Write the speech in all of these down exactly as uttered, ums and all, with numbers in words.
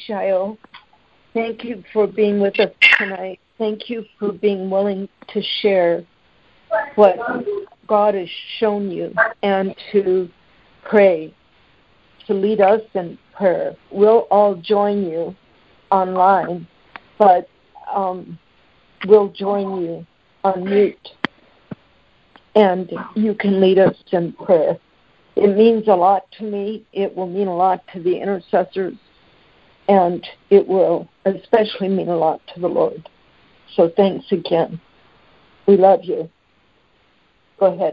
Shayo. Thank you for being with us tonight. Thank you for being willing to share what God has shown you and to pray, to lead us in prayer. We'll all join you online, but um, we'll join you on mute, and you can lead us in prayer. It means a lot to me. It will mean a lot to the intercessors, and it will especially mean a lot to the Lord. So thanks again. We love you. Go ahead.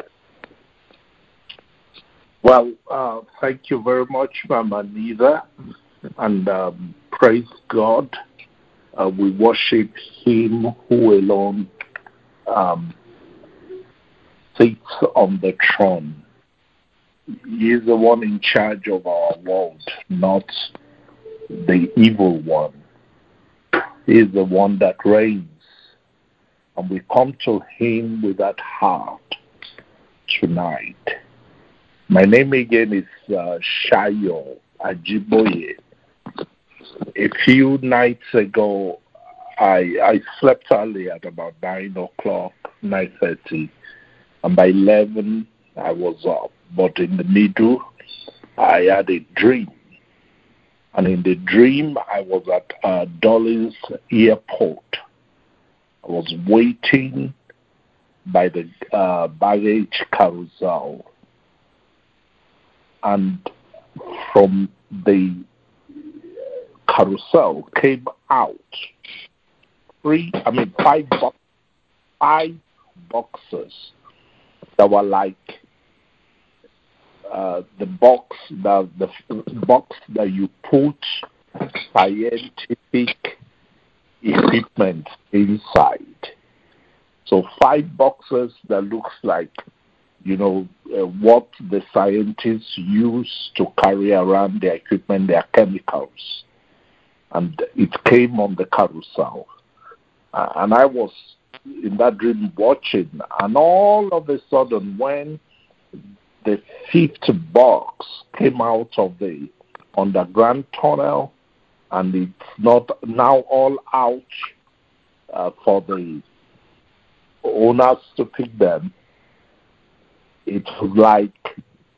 Well, uh, thank you very much, Mama Nida, and um, praise God. Uh, we worship Him who alone um, sits on the throne. He is the one in charge of our world, not the evil one. He is the one that reigns. And we come to Him with that heart tonight. My name again is uh, Shayo Ajiboye. A few nights ago, I I slept early at about nine o'clock, nine thirty, and by eleven I was up. But in the middle, I had a dream, and in the dream I was at uh, Dulles Airport. I was waiting by the uh, baggage carousel, and from the carousel came out three, I mean five, bo- five boxes that were like uh, the box, the, the box that you put scientific equipment inside. So five boxes that looks like, you know, uh, what the scientists use to carry around their equipment, their chemicals. And it came on the carousel. Uh, and I was in that dream watching, and all of a sudden when the fifth box came out of the underground tunnel, and it's not now all out uh, for the owners to pick them, it was like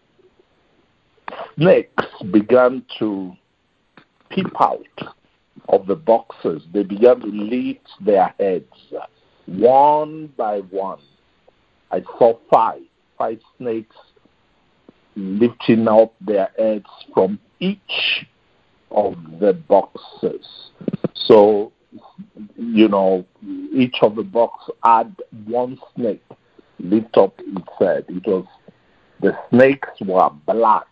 snakes began to peep out of the boxes. They began to lift their heads one by one. I saw five, five snakes lifting up their heads from each of the boxes. So, you know, each of the boxes had one snake lift up its head. It was, the snakes were black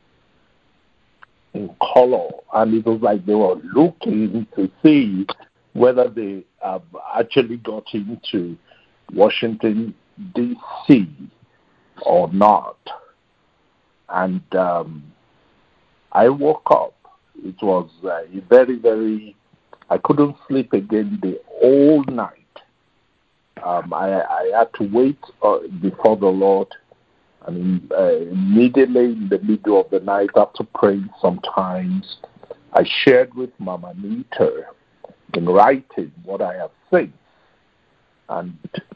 in color, and it was like they were looking to see whether they have actually got into Washington, D C or not. And um, I woke up. It was uh, very, very, I couldn't sleep again the whole night. Um, I, I had to wait uh, before the Lord. And uh, immediately in the middle of the night, after praying sometimes, I shared with Mama Nita in writing what I have seen. And,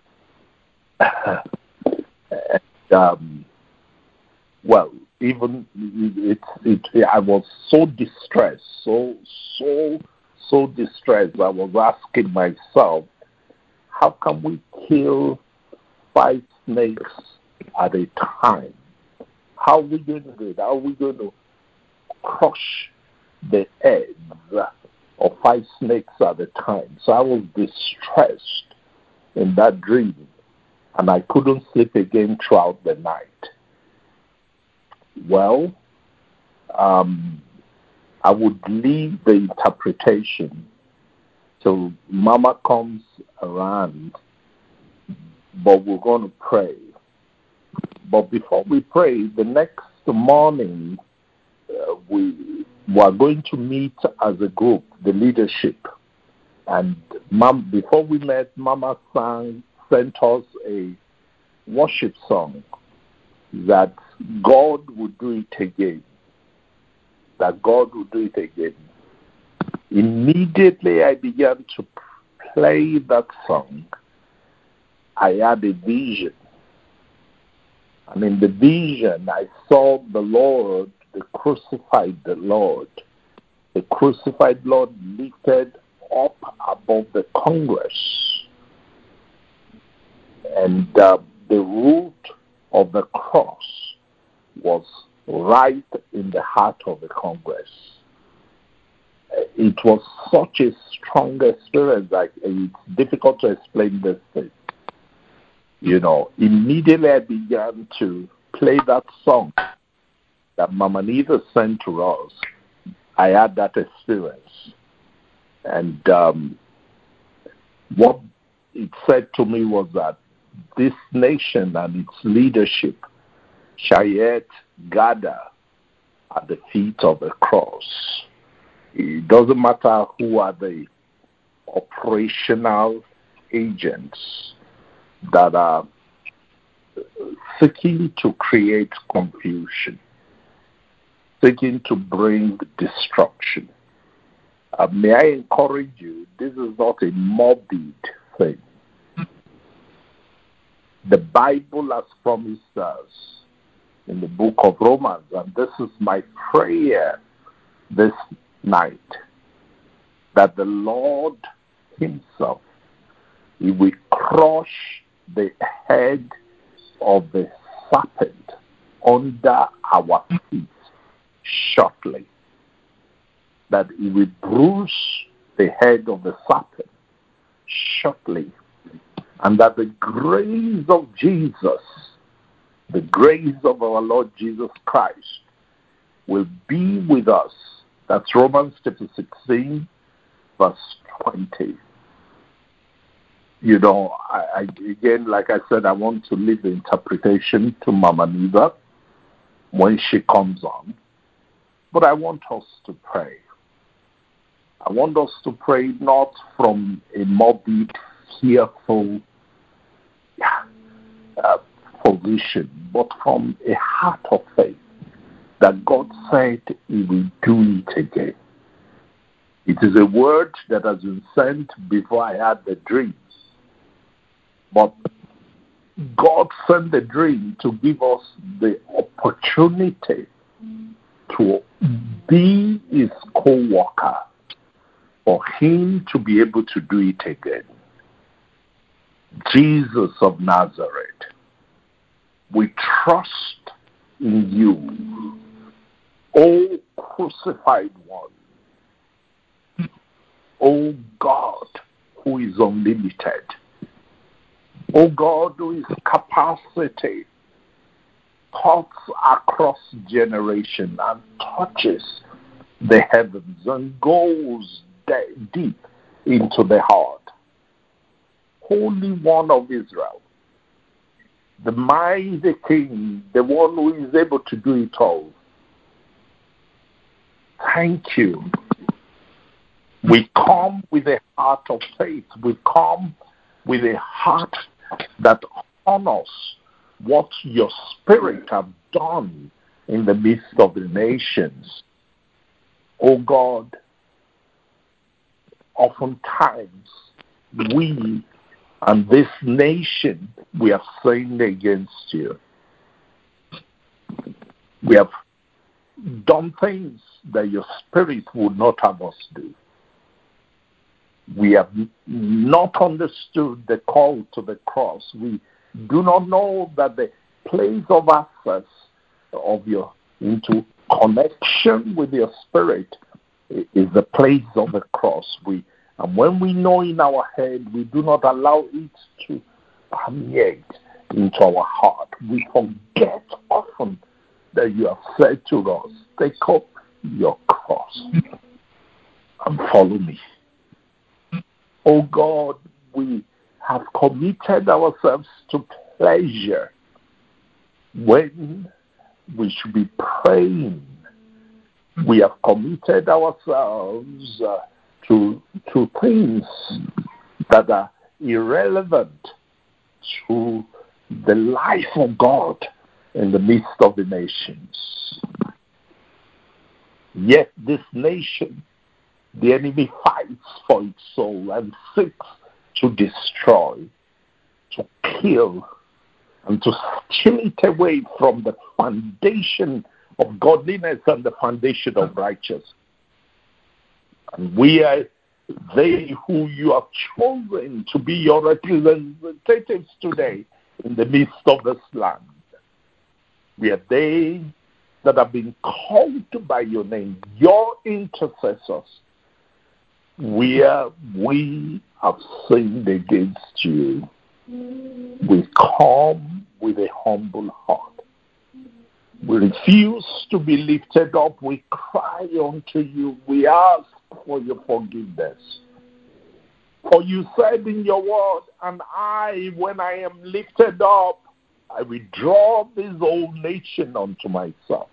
and um, well, even it, it, it, I was so distressed, so, so, so distressed. I was asking myself, how can we kill five snakes at a time? How are we going to do it? How are we going to crush the heads of five snakes at a time? So I was distressed in that dream, and I couldn't sleep again throughout the night. Well, um, I would leave the interpretation till Mama comes around, but we're going to pray. But before we pray, the next morning, uh, we were going to meet as a group, the leadership. And Mom, before we met, Mama sang, sent us a worship song that God would do it again. That God would do it again. Immediately I began to play that song, I had a vision. And in the vision, I saw the Lord, the crucified the Lord. The crucified Lord lifted up above the Congress. And uh, the root of the cross was right in the heart of the Congress. It was such a strong experience that it's difficult to explain this thing. You know, immediately I began to play that song that Mama Nita sent to us. I had that experience. And um, what it said to me was that this nation and its leadership shall yet gather at the feet of the cross. It doesn't matter who are the operational agents that are seeking to create confusion, seeking to bring destruction. Uh, may I encourage you, this is not a morbid thing. The Bible has promised us in the book of Romans, and this is my prayer this night, that the Lord himself, he will crush the head of the serpent under our feet shortly, that he will bruise the head of the serpent shortly, and that the grace of Jesus, the grace of our Lord Jesus Christ, will be with us. That's Romans chapter sixteen, verse twenty. You know, I, I, again, like I said, I want to leave the interpretation to Mama Neva when she comes on. But I want us to pray. I want us to pray not from a morbid, fearful uh, position, but from a heart of faith that God said he will do it again. It is a word that has been sent before I had the dreams. But God sent the dream to give us the opportunity to be his co-worker, for him to be able to do it again. Jesus of Nazareth, we trust in you, O crucified one, O God who is unlimited, O God who is capacity, cuts across generation and touches the heavens and goes de- deep into the heart. Holy One of Israel, the mighty King, the one who is able to do it all. Thank you. We come with a heart of faith. We come with a heart that honors what your Spirit have done in the midst of the nations. Oh God, oftentimes we and this nation, we have sinned against you. We have done things that your Spirit would not have us do. We have not understood the call to the cross. We do not know that the place of access of your into connection with your Spirit is the place of the cross. We and when we know in our head, we do not allow it to permeate into our heart. We forget often that you have said to us, take up your cross and follow me. Oh God, we have committed ourselves to pleasure when we should be praying. We have committed ourselves uh, to, to things that are irrelevant to the life of God in the midst of the nations. Yet this nation The enemy fights for its soul and seeks to destroy, to kill, and to steal it away from the foundation of godliness and the foundation of righteousness. And we are they who you have chosen to be your representatives today in the midst of this land. We are they that have been called by your name, your intercessors, where we have sinned against you. We come with a humble heart. We refuse to be lifted up. We cry unto you. We ask for your forgiveness. For you said in your word, and I, when I am lifted up, I will draw this whole nation unto myself.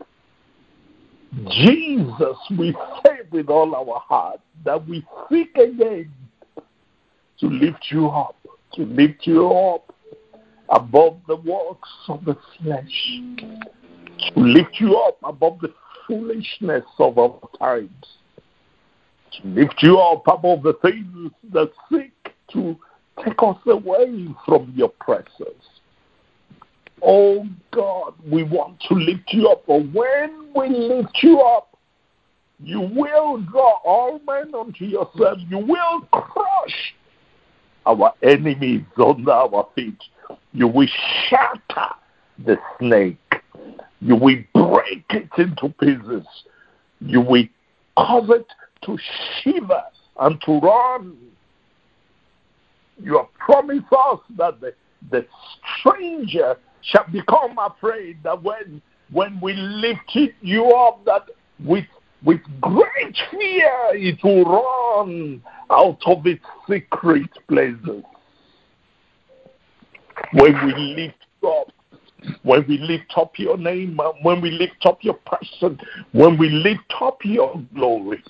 Jesus, we say with all our heart that we seek again to lift you up, to lift you up above the works of the flesh, to lift you up above the foolishness of our times, to lift you up above the things that seek to take us away from your presence. Oh God, we want to lift you up, for when we lift you up, you will draw all men unto yourself. You will crush our enemies under our feet. You will shatter the snake. You will break it into pieces. You will cause it to shiver and to run. You have promised us that the, the stranger shall become afraid, that when when we lift you up, that with with great fear it will run out of its secret places. When we lift you up, when we lift up your name, when we lift up your person, when we lift up your glory.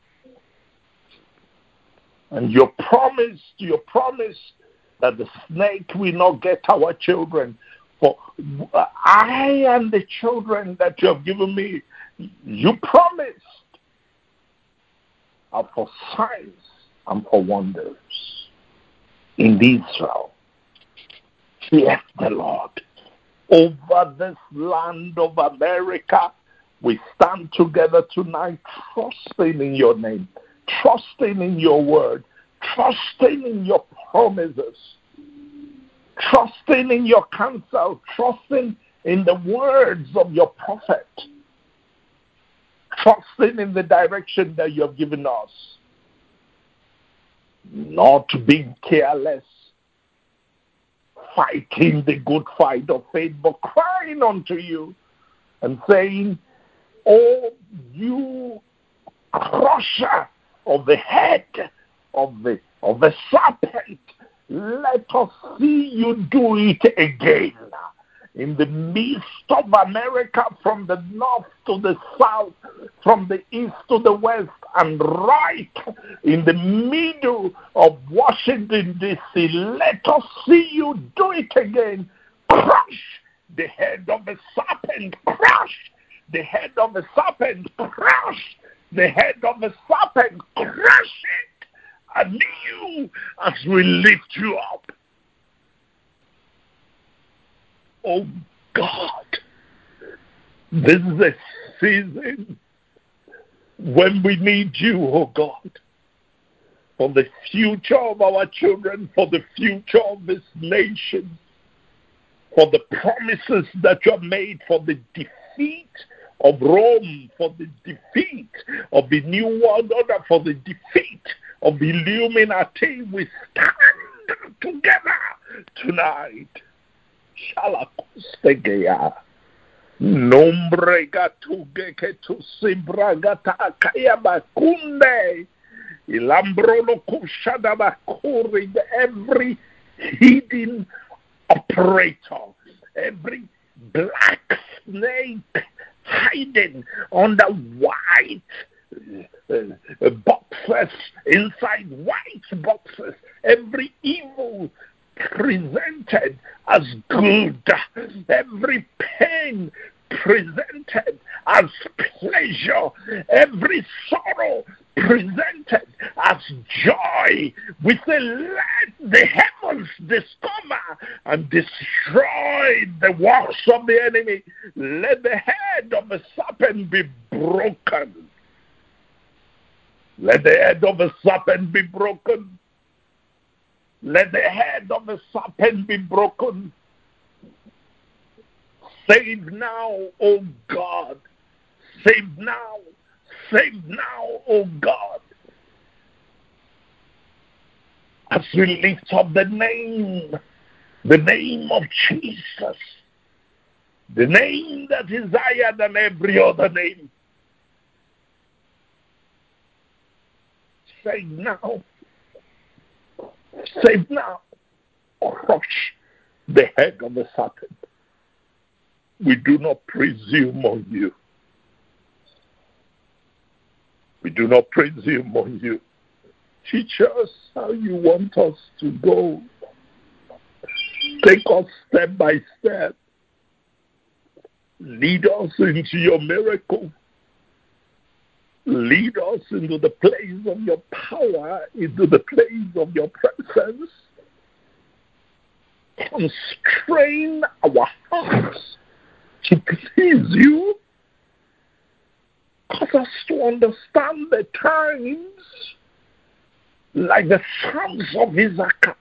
And your promise, your promise that the snake will not get our children. For I and the children that you have given me, you promised, are for signs and for wonders in Israel. Yes, the Lord. Over this land of America, we stand together tonight, trusting in your name, trusting in your word, trusting in your promises, trusting in your counsel, trusting in the words of your prophet, trusting in the direction that you have given us, not being careless, fighting the good fight of faith, but crying unto you and saying, oh, you crusher of the head of the of the serpent, let us see you do it again in the midst of America, from the north to the south, from the east to the west, and right in the middle of Washington, D C Let us see you do it again. Crush the head of the serpent, crush the head of the serpent, crush the head of the serpent, crush it anew as we lift you up. Oh God, this is a season when we need you, oh God, for the future of our children, for the future of this nation, for the promises that you have made, for the defeat of Rome, for the defeat of the New World Order, for the defeat of the Illuminati. We stand together tonight. Shalakustegea. Nombre gatuge que tu simbragata kayabakunde. Ilambrono kushadabakuri. Every hidden operator, every black snake hiding under white uh, boxes, inside white boxes, every evil presented as good, every pain presented as pleasure, every sorrow presented as joy. We say, let the heavens discover and destroy the works of the enemy. Let the head of the serpent be broken. Let the head of the serpent be broken. Let the head of the serpent be broken. Save now, O God. Save now. Save now, O God. As we lift up the name, the name of Jesus, the name that is higher than every other name. Save now. Save now. Crush the head of the serpent. We do not presume on you. We do not presume on you. Teach us how you want us to go. Take us step by step. Lead us into your miracle. Lead us into the place of your power, into the place of your presence. Constrain our hearts to please you. Cause us to understand the times like the sons of Issachar.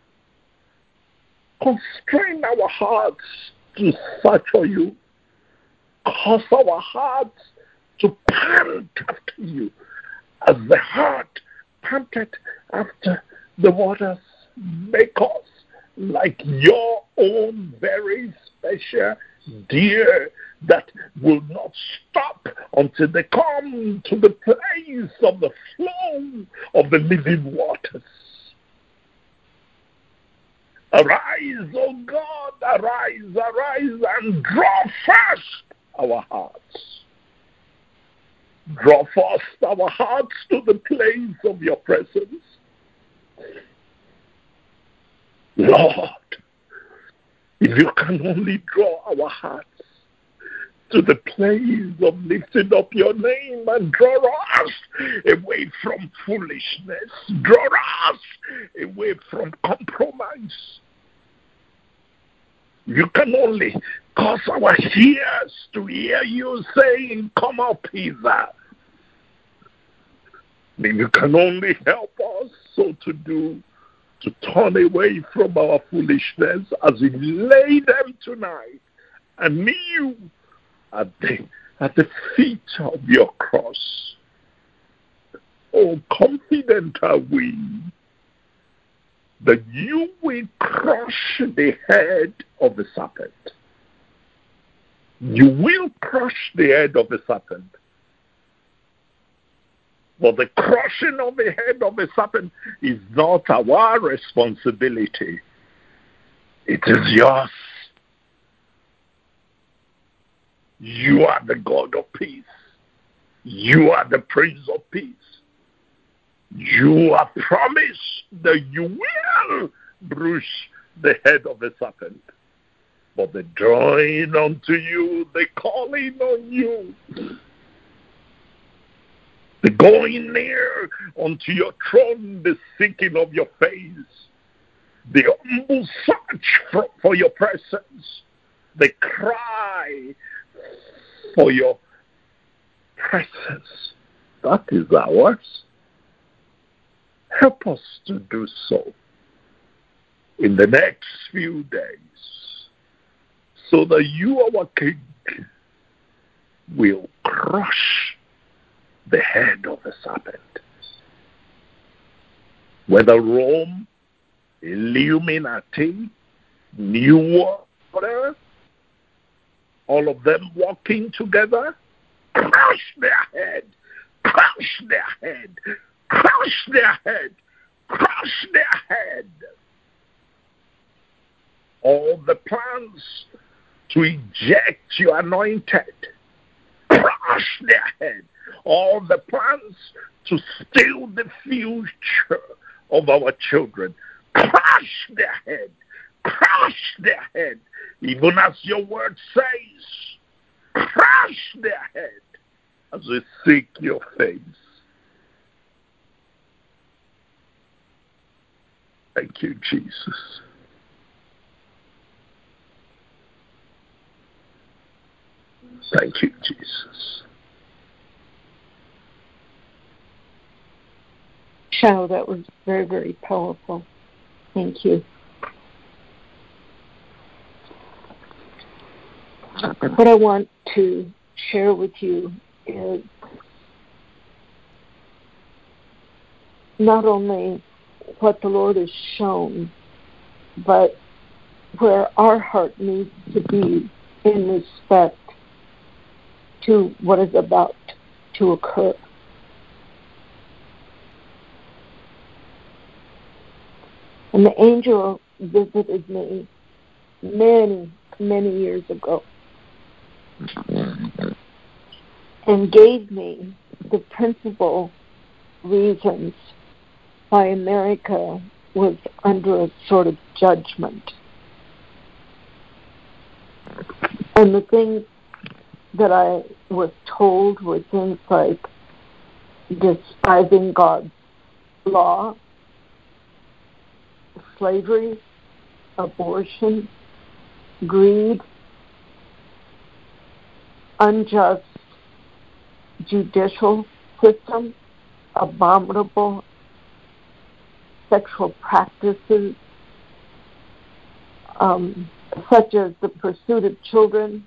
Constrain our hearts to search for you. Cause our hearts to pant after you as the heart panted after the waters. Make us like your own very special deer that will not stop until they come to the place of the flow of the living waters. Arise, O God, arise, arise, and draw fast our hearts. Draw fast our hearts to the place of your presence. Lord, if you can only draw our hearts to the place of lifting up your name and draw us away from foolishness, draw us away from compromise. You can only cause our ears to hear you saying, come up hither. You can only help us so to do, to turn away from our foolishness as we lay them tonight and kneel at the, at the feet of your cross. Oh, confident are we that you will crush the head of the serpent. You will crush the head of the serpent. But the crushing of the head of the serpent is not our responsibility. It is yours. You are the God of peace. You are the Prince of Peace. You have promised that you will bruise the head of the serpent. But the drawing unto you, the calling on you, the going near unto your throne, the seeking of your face, the humble search for, for your presence, the cry for your presence, that is ours. Help us to do so in the next few days, so that you, our King, will crush the head of the serpent. Whether Rome, Illuminati, New Order, all of them walking together, crush their head, crush their head, crush their head, crush their head. All the plans to eject your anointed, crush their head. All the plans to steal the future of our children, crush their head, crush their head. Even as your word says, crush their head as we seek your face. Thank you, Jesus. Thank you, Jesus. Shao, that was very, very powerful. Thank you. What I want to share with you is not only what the Lord has shown, but where our heart needs to be in respect to what is about to occur. And the angel visited me many, many years ago and gave me the principal reasons why America was under a sort of judgment. And the things that I was told were things like despising God's law, slavery, abortion, greed, unjust judicial system, abominable sexual practices, um, such as the pursuit of children.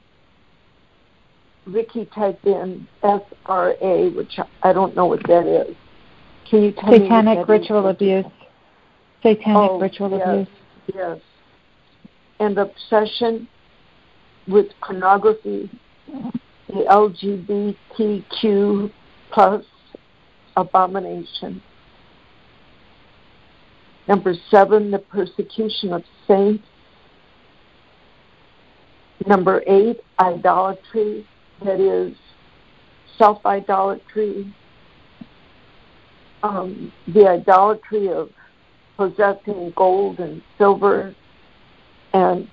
Ricky typed in S R A, which I don't know what that is. Can you tell Satanic me what that ritual is? abuse. Satanic oh, ritual yes, abuse. Yes. And obsession with pornography, the L G B T Q plus abomination. Number seven, the persecution of saints. Number eight, idolatry, that is self-idolatry, um, the idolatry of possessing gold and silver and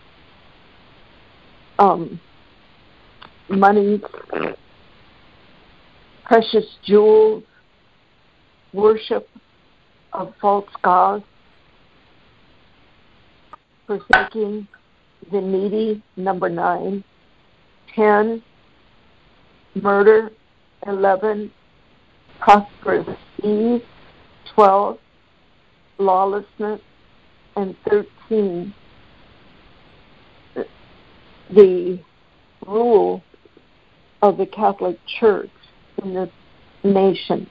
um, money, precious jewels, worship of false gods, forsaking the needy, number nine, ten, murder, eleven, prosperous ease, twelve, lawlessness, and thirteen, the rule of the Catholic Church in this nation.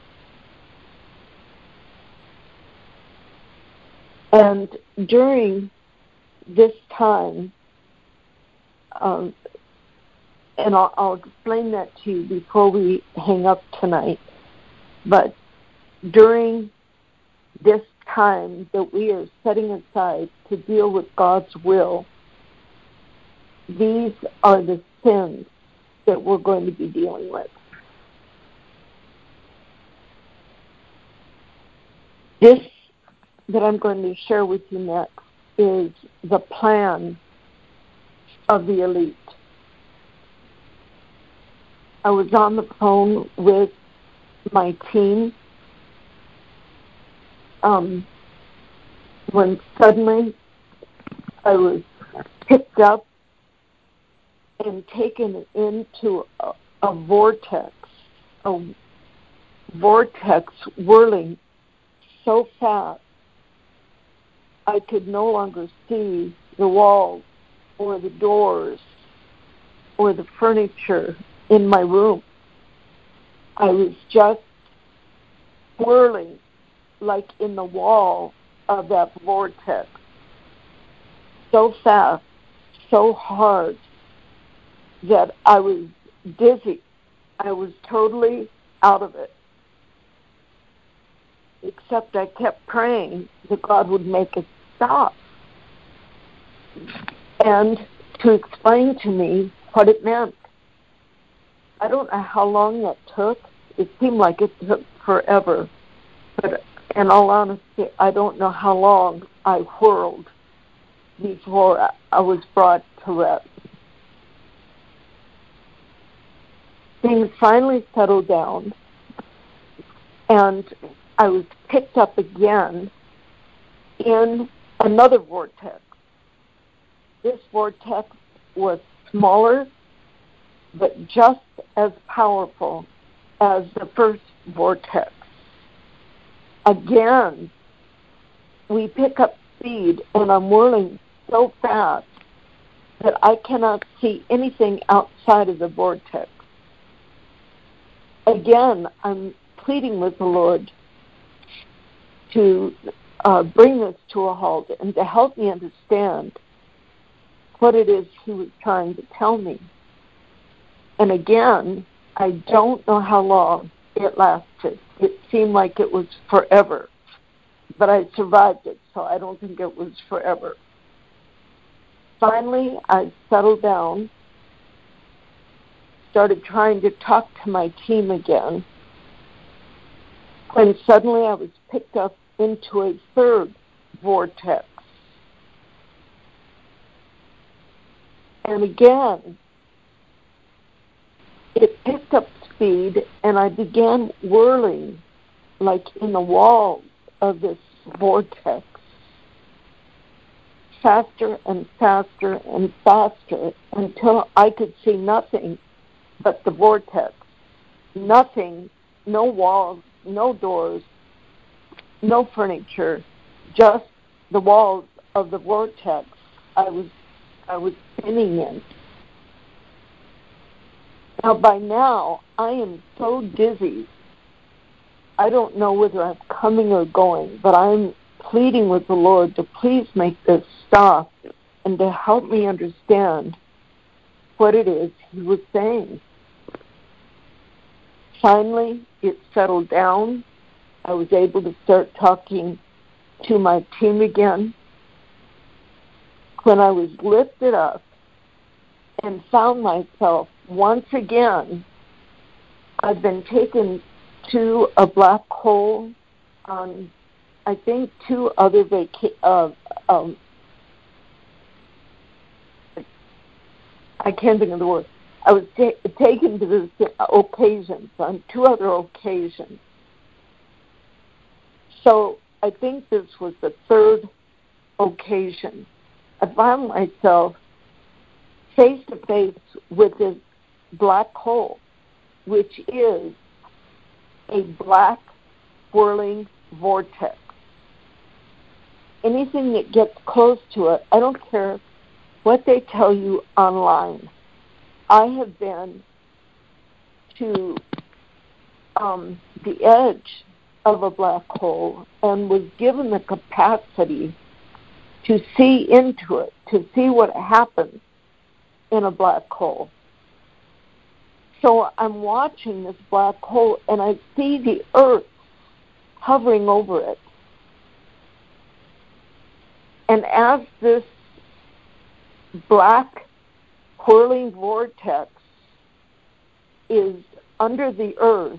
And during this time, um, and I'll, I'll explain that to you before we hang up tonight, but during this time that we are setting aside to deal with God's will, these are the sins that we're going to be dealing with. This that I'm going to share with you next is the plan of the elite. I was on the phone with my team um, when suddenly I was picked up and taken into a, a vortex, a vortex whirling so fast I could no longer see the walls or the doors or the furniture in my room. I was just whirling like in the wall of that vortex, so fast, so hard, that I was dizzy. I was totally out of it. Except I kept praying that God would make it stop and to explain to me what it meant. I don't know how long that took. It seemed like it took forever. But in all honesty, I don't know how long I whirled before I was brought to rest. Things finally settled down, and I was picked up again in another vortex. This vortex was smaller, but just as powerful as the first vortex. Again, we pick up speed, and I'm whirling so fast that I cannot see anything outside of the vortex. Again, I'm pleading with the Lord to uh, bring this to a halt and to help me understand what it is He was trying to tell me. And again, I don't know how long it lasted. It seemed like it was forever, but I survived it, so I don't think it was forever. Finally, I settled down, started trying to talk to my team again, when suddenly I was picked up into a third vortex. And again, it picked up speed, and I began whirling like in the walls of this vortex, faster and faster and faster until I could see nothing but the vortex. Nothing, no walls, no doors, no furniture, just the walls of the vortex I was I was spinning in. Now, by now, I am so dizzy, I don't know whether I'm coming or going, but I'm pleading with the Lord to please make this stop and to help me understand what it is He was saying. Finally, it settled down. I was able to start talking to my team again. When I was lifted up and found myself once again, I've been taken to a black hole on, I think, two other vaca- uh, um, I can't think of the word. I was ta- taken to this occasions, on two other occasions. So I think this was the third occasion. I found myself face to face with this black hole, which is a black whirling vortex. Anything that gets close to it, I don't care what they tell you online. I have been to um, the edge of a black hole and was given the capacity to see into it, to see what happens in a black hole. So I'm watching this black hole, and I see the Earth hovering over it. And as this black whirling vortex is under the Earth,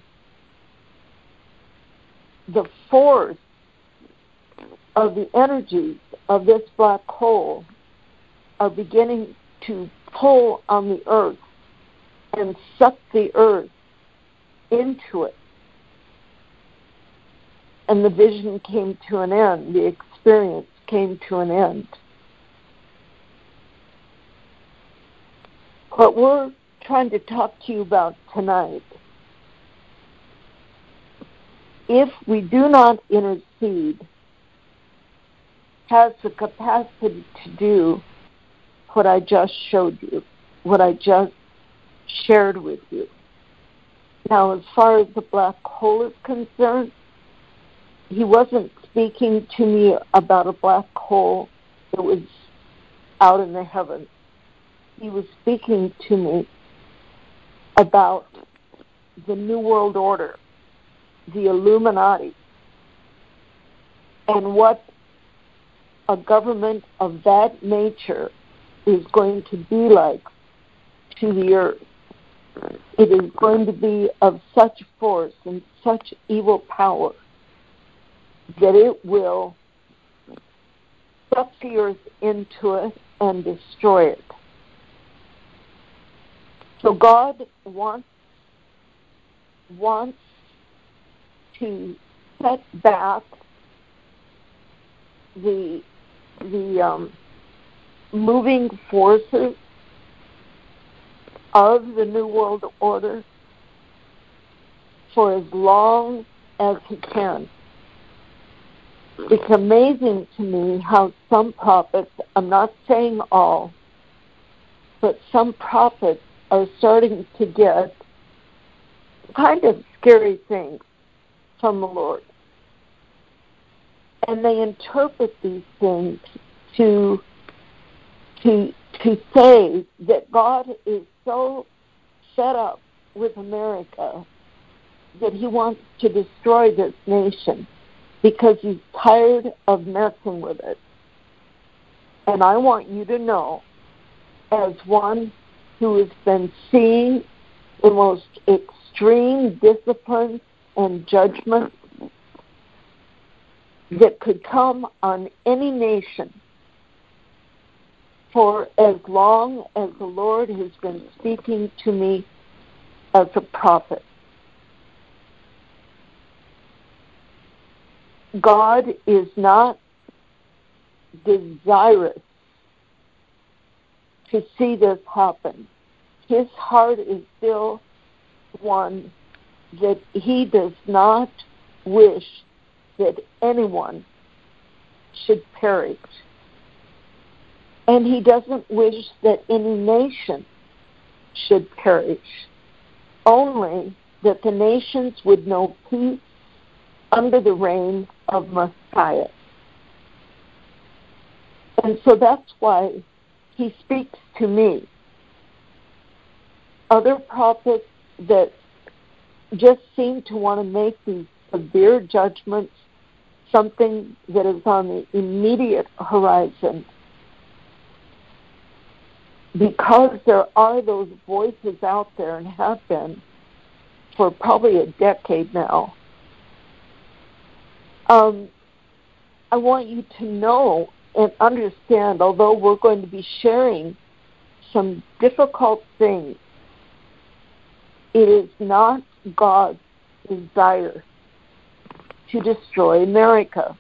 the force of the energies of this black hole are beginning to pull on the Earth and suck the Earth into it. And the vision came to an end. The experience came to an end. What we're trying to talk to you about tonight, if we do not intercede, has the capacity to do what I just showed you, what I just shared with you. Now, as far as the black hole is concerned, He wasn't speaking to me about a black hole that was out in the heavens. He was speaking to me about the New World Order, the Illuminati, and what a government of that nature is going to be like to the earth. It is going to be of such force and such evil power that it will suck the earth into it and destroy it. So God wants wants to set back the the um, moving forces of the New World Order for as long as he can. It's amazing to me how some prophets, I'm not saying all, but some prophets are starting to get kind of scary things from the Lord. And they interpret these things to, to, to say that God is so fed up with America that he wants to destroy this nation because he's tired of messing with it. And I want you to know, as one who has been seeing the most extreme discipline and judgment that could come on any nation for as long as the Lord has been speaking to me as a prophet. God is not desirous to see this happen. His heart is still one that he does not wish that anyone should perish. And he doesn't wish that any nation should perish. Only that the nations would know peace under the reign of Messiah. And so that's why he speaks to me. Other prophets that just seem to want to make these severe judgments something that is on the immediate horizon, because there are those voices out there and have been for probably a decade now. Um, I want you to know and understand, although we're going to be sharing some difficult things, it is not God's desire to destroy America.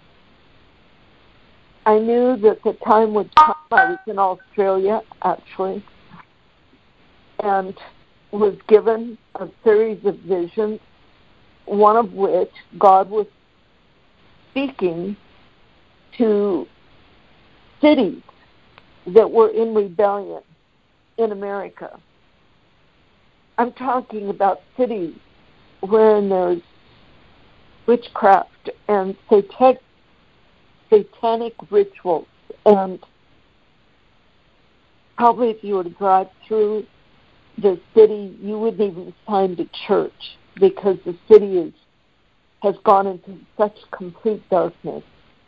I knew that the time would come. I was in Australia, actually, and was given a series of visions, one of which God was speaking to cities that were in rebellion in America. I'm talking about cities wherein there's witchcraft and satanic, satanic rituals. And probably if you were to drive through the city, you wouldn't even find a church because the city is, has gone into such complete darkness.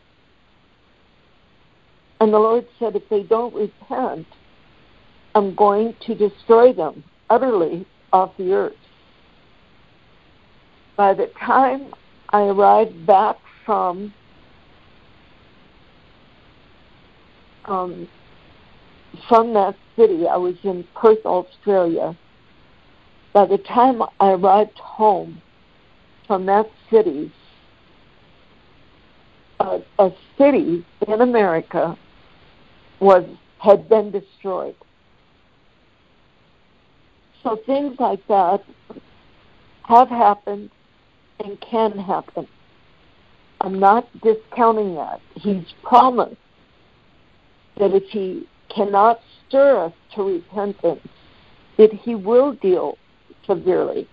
And the Lord said, if they don't repent, I'm going to destroy them utterly off the earth. By the time I arrived back from um, from that city, I was in Perth, Australia. By the time I arrived home from that city, a, a city in America was had been destroyed. So things like that have happened and can happen. I'm not discounting that. He's promised that if he cannot stir us to repentance, that he will deal severely.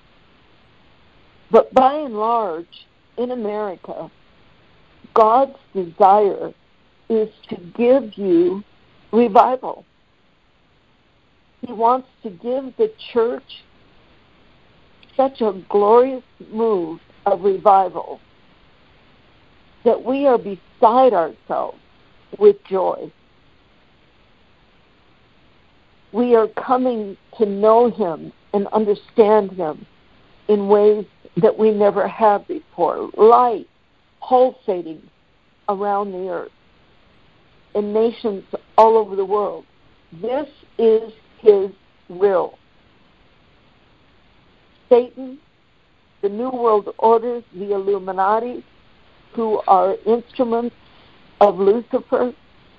But by and large, in America, God's desire is to give you revival. He wants to give the church such a glorious move of revival that we are beside ourselves with joy. We are coming to know him and understand him in ways that we never have before. Light pulsating around the earth in nations all over the world. This is his will. Satan, the New World Order, the Illuminati, who are instruments of Lucifer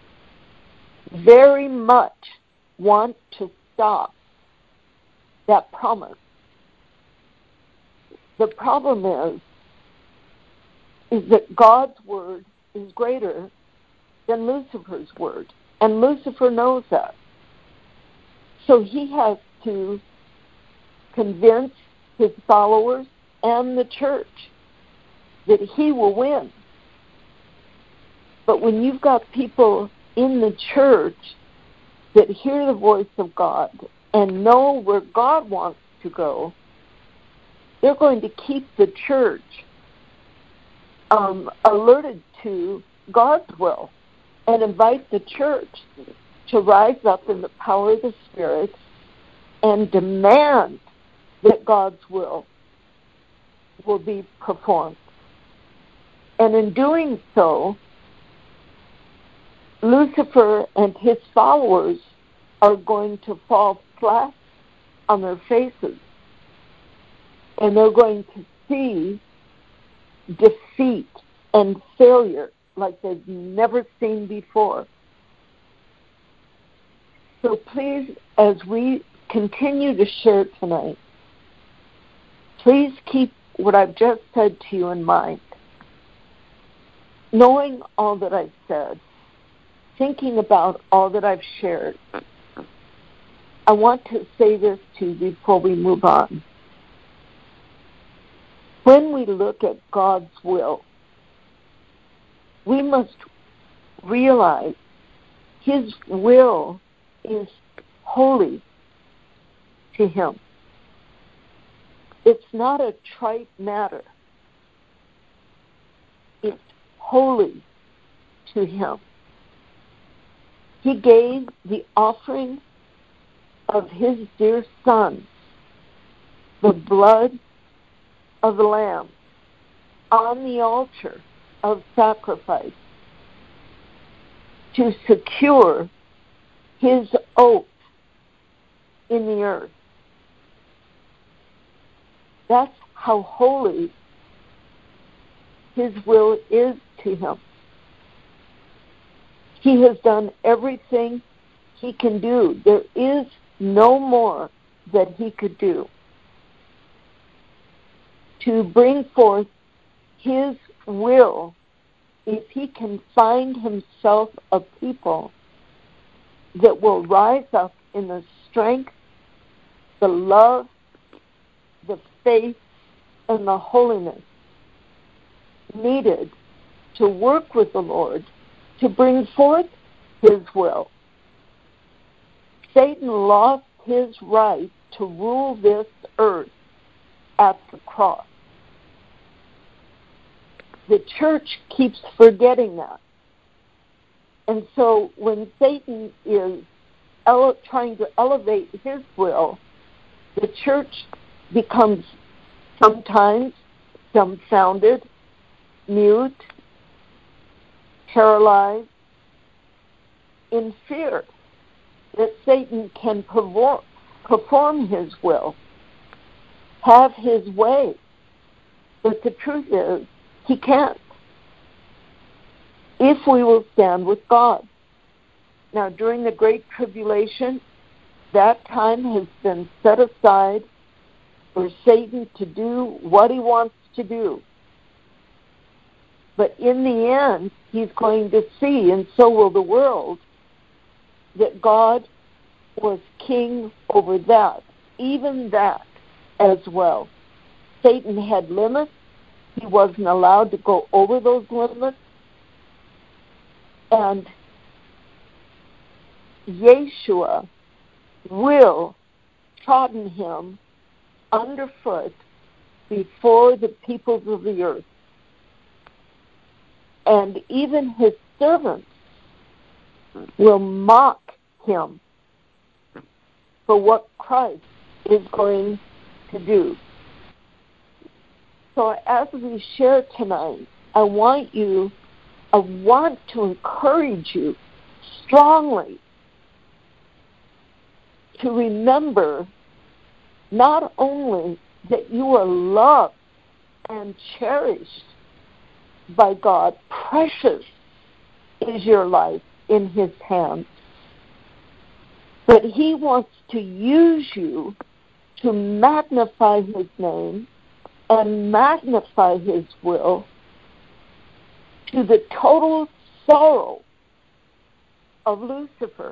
very much want to stop that promise. The problem is, is that God's word is greater than Lucifer's word, and Lucifer knows that. So he has to convince his followers and the church that he will win. But when you've got people in the church that hear the voice of God and know where God wants to go, they're going to keep the church um, alerted to God's will and invite the church to rise up in the power of the Spirit and demand that God's will will be performed. And in doing so, Lucifer and his followers are going to fall flat on their faces, and they're going to see defeat and failure like they've never seen before. So please, as we continue to share tonight, please keep what I've just said to you in mind. Knowing all that I've said, thinking about all that I've shared, I want to say this to you before we move on. When we look at God's will, we must realize His will is holy to Him. It's not a trite matter. It's holy to Him. He gave the offering of His dear Son, the blood of the Lamb, on the altar of sacrifice to secure His oath in the earth. That's how holy His will is to Him. He has done everything He can do. There is no more that He could do to bring forth His will. If He can find Himself a people that will rise up in the strength, the love, the faith, and the holiness needed to work with the Lord to bring forth His will. Satan lost his right to rule this earth at the cross. The church keeps forgetting that. And so when Satan is ele- trying to elevate his will, the church becomes sometimes dumbfounded, mute, paralyzed, in fear that Satan can perform, perform his will, have his way. But the truth is, he can't, if we will stand with God. Now, during the Great Tribulation, that time has been set aside for Satan to do what he wants to do. But in the end, he's going to see, and so will the world, that God was king over that, even that as well. Satan had limits. He wasn't allowed to go over those limits. And Yeshua will trodden him underfoot before the peoples of the earth. And even his servants will mock him for what Christ is going to do. So as we share tonight, I want you, I want to encourage you strongly to remember not only that you are loved and cherished by God, precious is your life in his hands. But he wants to use you to magnify his name and magnify his will to the total sorrow of Lucifer.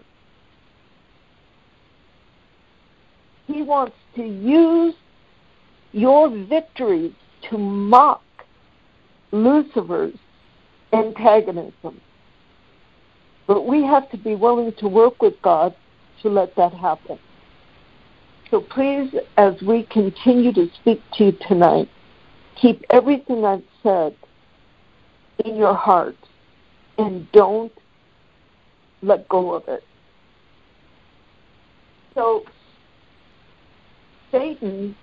He wants to use your victories to mock Lucifer's antagonism. But we have to be willing to work with God to let that happen. So please, as we continue to speak to you tonight, keep everything I've said in your heart and don't let go of it. So Satan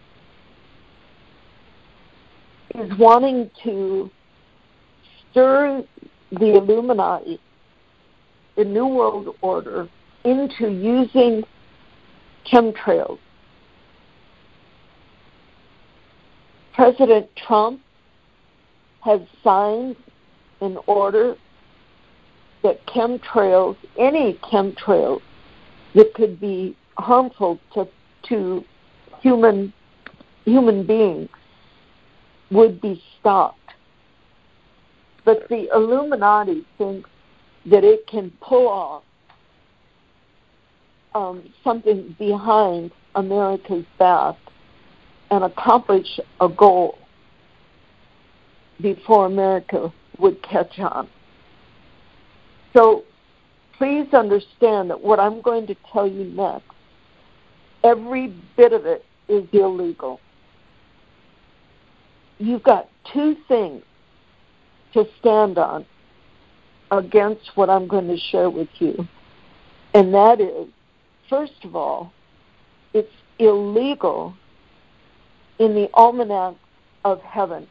is wanting to stir the Illuminati, the New World Order, into using chemtrails. President Trump has signed an order that chemtrails, any chemtrails that could be harmful to, to human human beings, would be stopped. But the Illuminati thinks that it can pull off um, something behind America's back and accomplish a goal before America would catch on. So please understand that what I'm going to tell you next, every bit of it is illegal. You've got two things to stand on against what I'm going to share with you. And that is, first of all, it's illegal in the almanac of heaven.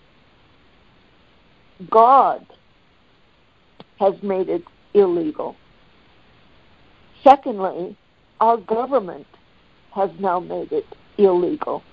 God has made it illegal. Secondly, our government has now made it illegal.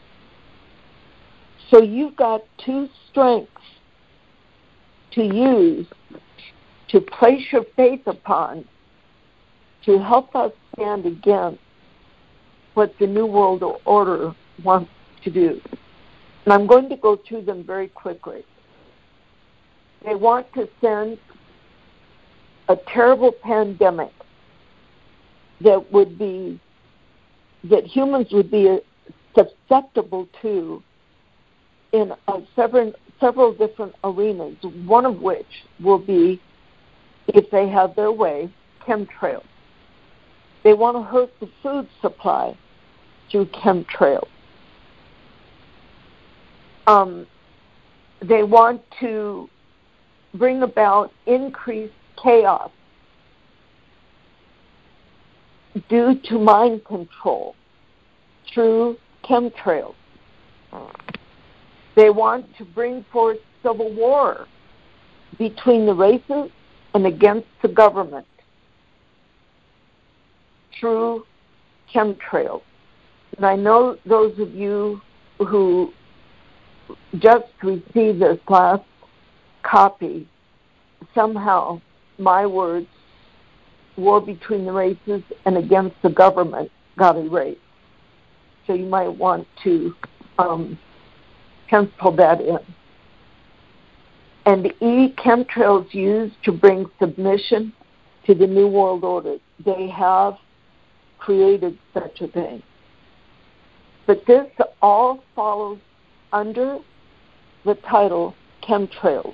So you've got two strengths to use to place your faith upon to help us stand against what the New World Order wants to do. And I'm going to go through them very quickly. They want to send a terrible pandemic that would be, that humans would be susceptible to in a several, several different arenas, one of which will be, if they have their way, chemtrails. They want to hurt the food supply through chemtrails. Um, they want to bring about increased chaos due to mind control through chemtrails. They want to bring forth civil war between the races and against the government through chemtrails. And I know those of you who just received this last copy, somehow my words, war between the races and against the government, got erased. So you might want to um, pencil that in. And the E, chemtrails used to bring submission to the New World Order. They have created such a thing. But this all follows under the title chemtrails.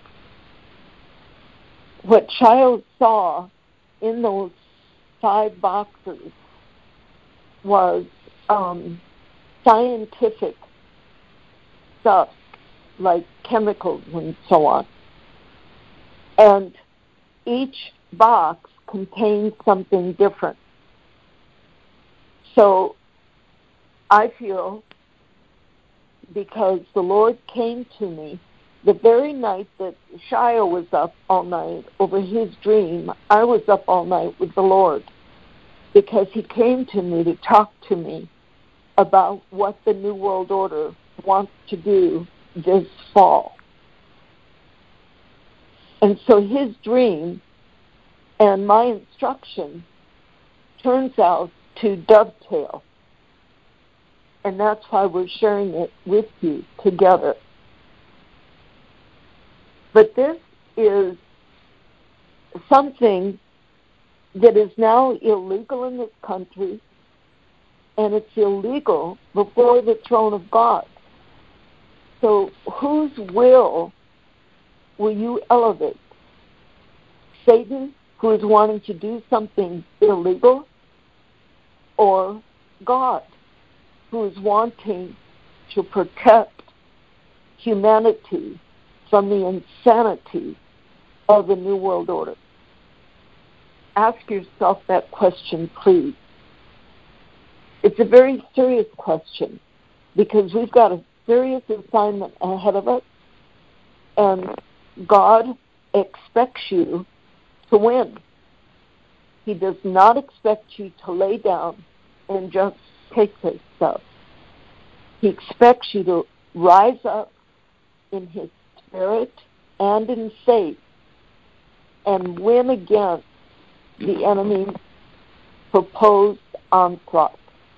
What Child saw in those five boxes was um, scientific stuff like chemicals and so on. And each box contains something different. So I feel, because the Lord came to me the very night that Shia was up all night over his dream, I was up all night with the Lord, because he came to me to talk to me about what the New World Order wants to do this fall. And so his dream And my instruction turns out to dovetail. And that's why we're sharing it with you together. But this is something that is now illegal in this country, and it's illegal before the throne of God. So whose will will you elevate? Satan, who is wanting to do something illegal, or God, who is wanting to protect humanity from the insanity of the New World Order? Ask yourself that question, please. It's a very serious question because we've got a serious assignment ahead of us, and God expects you to win. He does not expect you to lay down and just take this stuff. He expects you to rise up in His Spirit and in faith and win against the enemy's proposed onslaught.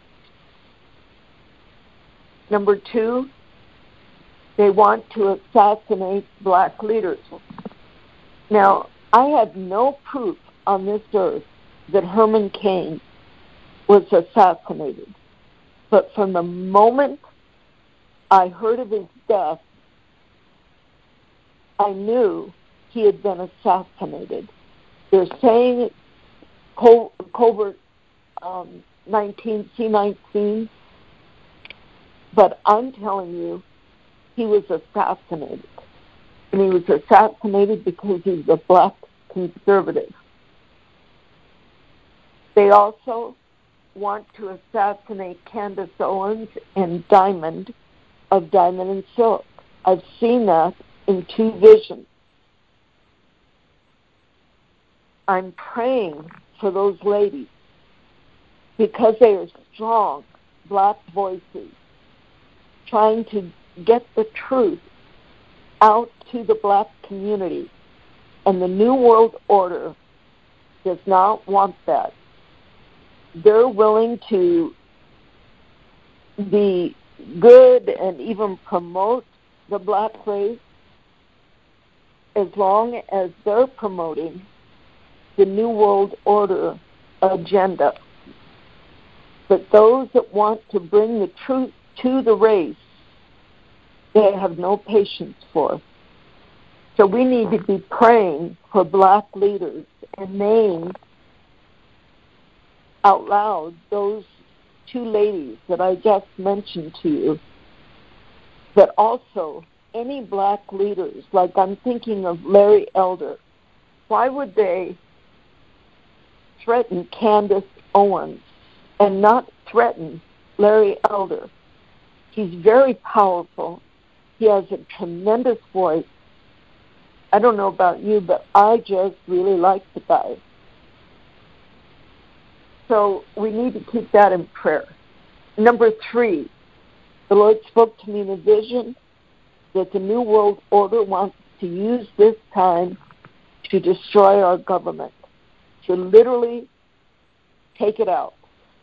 Number two, they want to assassinate black leaders. Now, I have no proof on this earth that Herman Cain was assassinated. But from the moment I heard of his death, I knew he had been assassinated. They're saying co- covert um, nineteen C nineteen, but I'm telling you, he was assassinated. And he was assassinated because he's a black conservative. They also want to assassinate Candace Owens and Diamond of Diamond and Silk. I've seen that in two visions. I'm praying for those ladies because they are strong black voices trying to get the truth out to the black community. And the New World Order does not want that. They're willing to be good and even promote the black race as long as they're promoting the New World Order agenda. But those that want to bring the truth to the race, they have no patience for. So we need to be praying for black leaders and name out loud those two ladies that I just mentioned to you, but also any black leaders, like I'm thinking of Larry Elder. Why would they threaten Candace Owens and not threaten Larry Elder? He's very powerful. He has a tremendous voice. I don't know about you, but I just really like the guy. So we need to keep that in prayer. Number three, the Lord spoke to me in a vision that the New World Order wants to use this time to destroy our government, to literally take it out.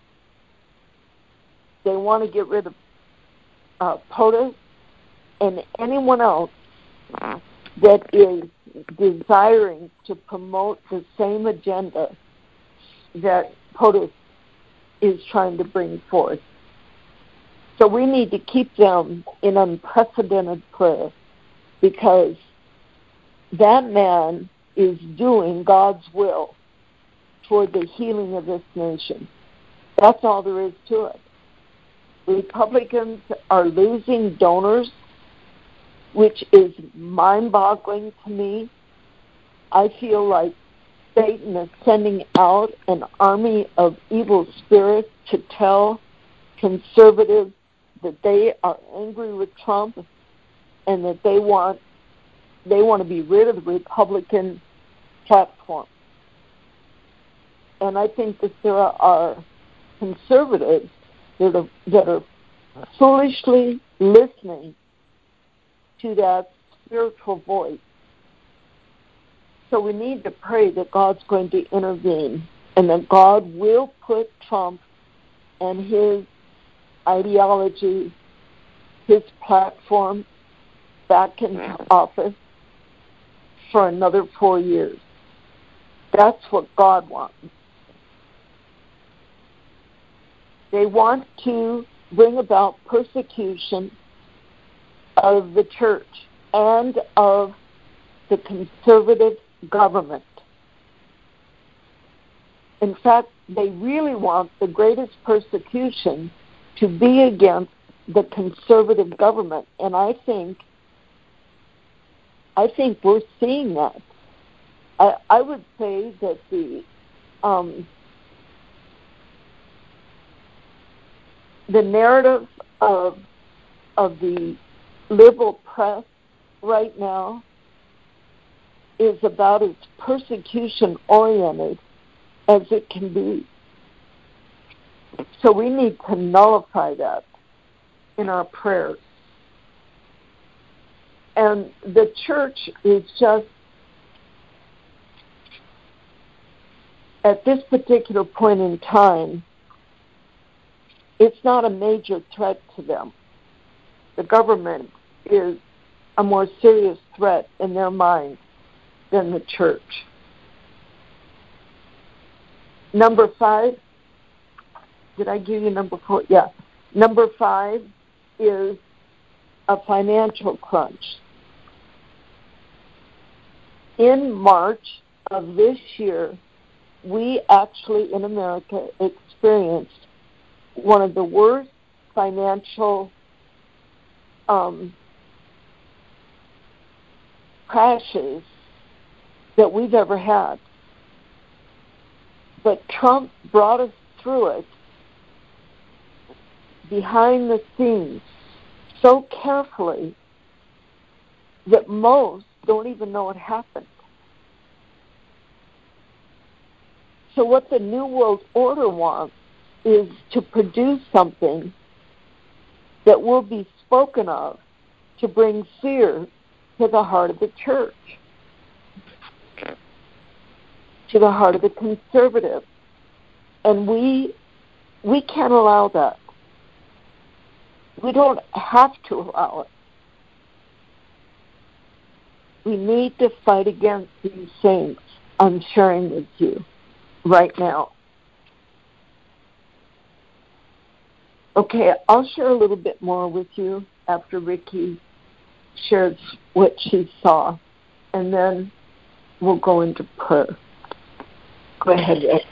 They want to get rid of uh, POTUS and anyone else that is desiring to promote the same agenda that POTUS is trying to bring forth. So we need to keep them in unprecedented prayer because that man is doing God's will toward the healing of this nation. That's all there is to it. Republicans are losing donors, which is mind-boggling to me. I feel like Satan is sending out an army of evil spirits to tell conservatives that they are angry with Trump and that they want they want to be rid of the Republican platform. And I think that there are conservatives that are, that are foolishly listening to that spiritual voice. So we need to pray that God's going to intervene and that God will put Trump and his ideology, his platform back in office for another four years. That's what God wants. They want to bring about persecution of the church and of the conservative government. In fact, they really want the greatest persecution to be against the conservative government, and I think I think we're seeing that. I, I would say that the um, the narrative of of the liberal press right now is about as persecution-oriented as it can be. So we need to nullify that in our prayers. And the church is just, at this particular point in time, it's not a major threat to them. The government is a more serious threat in their mind than the church. Number five, did I give you number four? Yeah. Number five is a financial crunch. In March of this year, we actually in America experienced one of the worst financial um, crashes that we've ever had. But Trump brought us through it behind the scenes so carefully that most don't even know it happened. So what the New World Order wants is to produce something that will be spoken of to bring fear to the heart of the church, to the heart of the conservative. And we we can't allow that. We don't have to allow it. We need to fight against these things I'm sharing with you right now. Okay, I'll share a little bit more with you after Ricky shares what she saw, and then we'll go into prayer. Go ahead, Rick.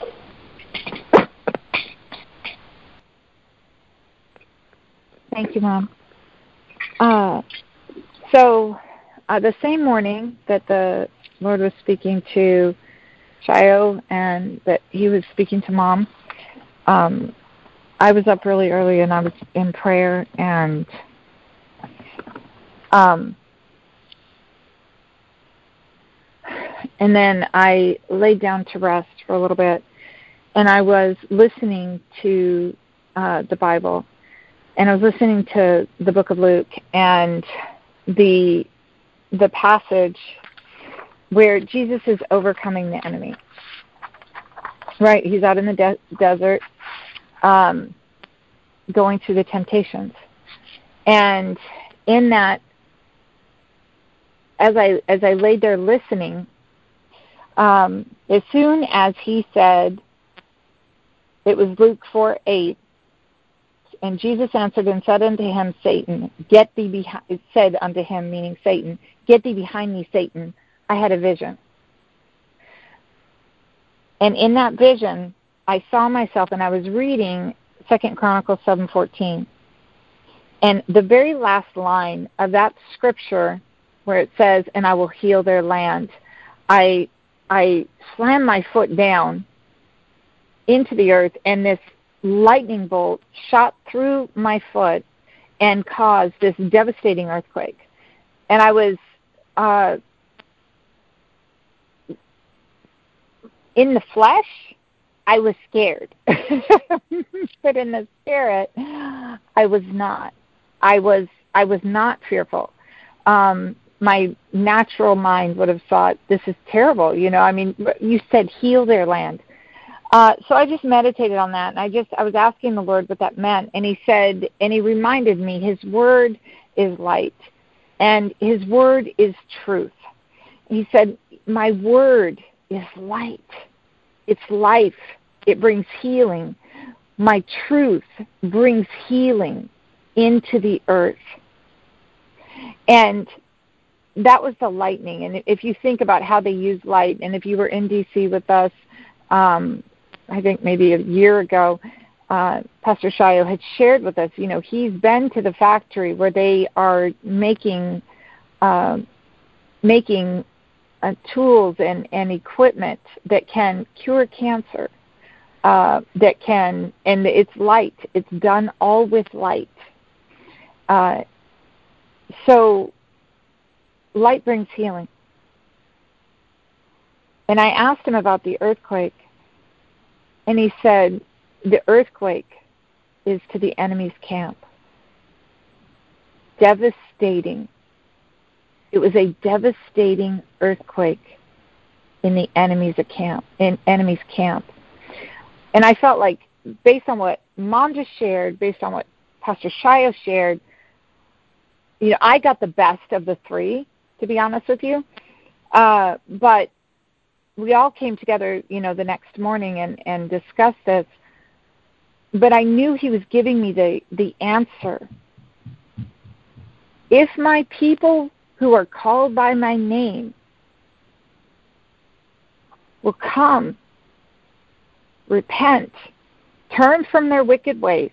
Thank you, Mom. Uh, so uh, the same morning that the Lord was speaking to Shio and that he was speaking to Mom, um, I was up really early and I was in prayer, and um, and then I laid down to rest for a little bit, and I was listening to uh, the Bible, and I was listening to the book of Luke, and the the passage where Jesus is overcoming the enemy. Right, he's out in the de- desert, um, going through the temptations, and in that, as I as I laid there listening, um, as soon as he said, it was Luke four eight, and Jesus answered and said unto him, Satan, get thee behind. It said unto him, meaning Satan, get thee behind me, Satan. I had a vision. And in that vision, I saw myself, and I was reading Second Chronicles seven fourteen. And the very last line of that scripture where it says, and I will heal their land, I I slammed my foot down into the earth, and this lightning bolt shot through my foot and caused this devastating earthquake. And I was uh, in the flesh, I was scared. But in the spirit, I was not. I was I was not fearful. Um, my natural mind would have thought, this is terrible. You know, I mean, you said heal their land. Uh, so I just meditated on that, and I just I was asking the Lord what that meant, and He said, and He reminded me, His word is light, and His word is truth. He said, my word is light. It's life. It brings healing. My truth brings healing into the earth. And that was the lightning. And if you think about how they use light, and if you were in D C with us, um, I think maybe a year ago, uh, Pastor Shayo had shared with us, you know, he's been to the factory where they are making uh, making uh, tools and, and equipment that can cure cancer, uh, that can, and it's light. It's done all with light. Uh, so light brings healing. And I asked him about the earthquake, and he said, the earthquake is to the enemy's camp. Devastating. It was a devastating earthquake in the enemy's camp. In enemy's camp. And I felt like, based on what Mom just shared, based on what Pastor Shayo shared, you know, I got the best of the three, to be honest with you. Uh, but we all came together, you know, the next morning and, and discussed this. But I knew He was giving me the, the answer. If my people who are called by my name will come, repent, turn from their wicked ways,